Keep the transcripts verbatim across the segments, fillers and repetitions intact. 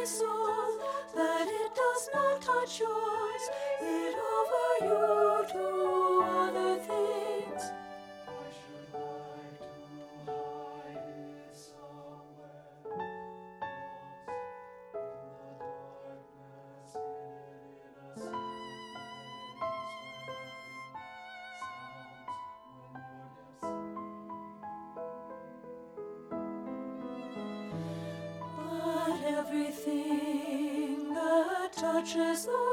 my soul, that it does not touch yours, it over you to other things. I should like to hide it somewhere, lost in the darkness, hid in a secret place where nothing sounds when you're deaf. But everything that touches us,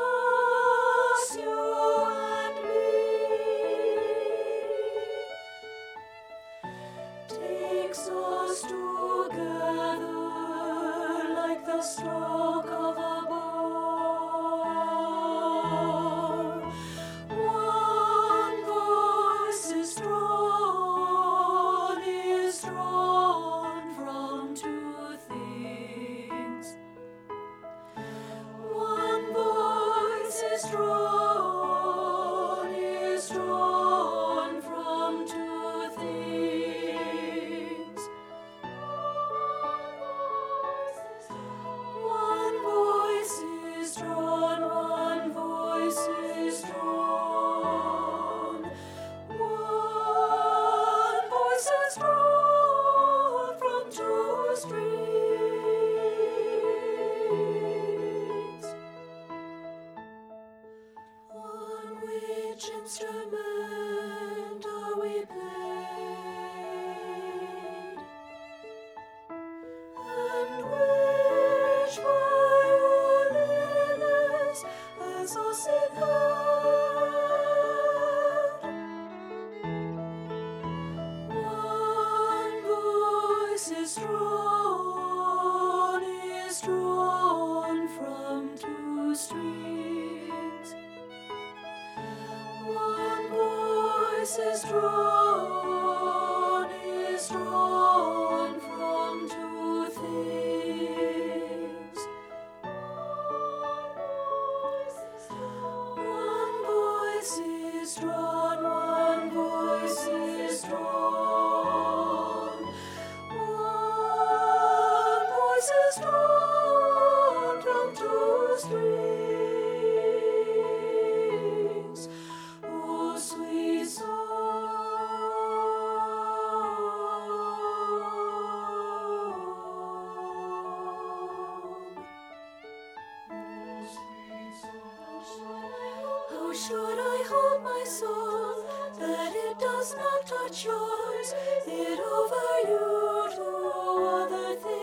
you and me, takes us together like the stroke of a bow. One voice is drawn, is drawn from two things. One voice is drawn, is drawn from two things. One voice is drawn, one voice is drawn. One voice is drawn from two strings. On which instrument are we played? And which violinist has us in hand? One voice is drawn, is drawn from two strings. One voice is drawn, is drawn from two things. One voice is drawn, one voice is drawn. One voice is drawn from two strings. Oh, sweet song. How should I hold my soul, that it does not touch yours, it over you to other things?